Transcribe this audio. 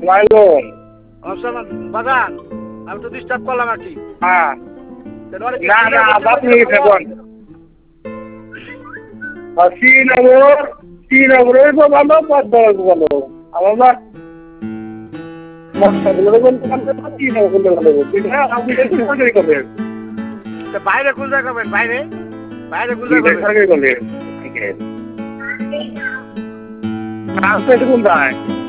মাইলন অবসমান বাগান আমি তো ডিস্টার্ব করলাম আর কি হ্যাঁ না না আপনি থাকুন শ্রীনগরে তো ভালো পদ্মার ভালো আমার মশলাগুলো শ্রীনগর ভালো আপনি সরকারি করবেন বাইরে কোন জায়গা করবেন বাইরে বাইরে কোন জায়গা সরকারি করবেন কোন যায়